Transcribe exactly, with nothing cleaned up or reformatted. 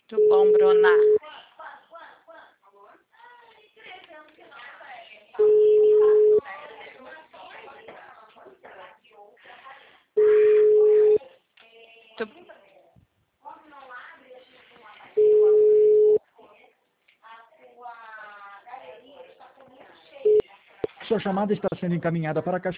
Muito bom, Bruna. Muito... Sua chamada está sendo encaminhada para a caixa